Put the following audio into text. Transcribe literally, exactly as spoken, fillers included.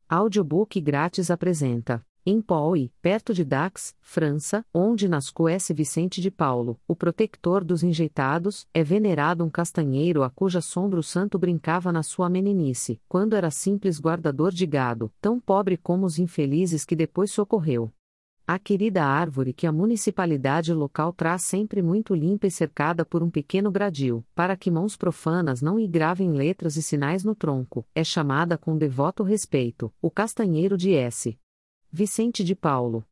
Audiobook grátis apresenta, em Pau, perto de Dax, França, onde nasceu S. Vicente de Paulo, o protector dos enjeitados, é venerado um castanheiro a cuja sombra o santo brincava na sua meninice, quando era simples guardador de gado, tão pobre como os infelizes que depois socorreu. A querida árvore que a municipalidade local traz sempre muito limpa e cercada por um pequeno gradil, para que mãos profanas não lhe gravem letras e sinais no tronco, é chamada com devoto respeito, o castanheiro de S. Vicente de Paulo.